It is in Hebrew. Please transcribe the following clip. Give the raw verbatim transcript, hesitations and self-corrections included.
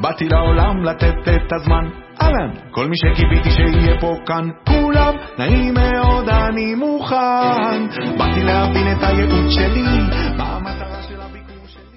באתי לעולם לתת את הזמן. אהלן, כל מי שקיוויתי שיהיה פה כאן, כולם נעים מאוד, אני מוכן. באתי להבין את הייעוד שלי,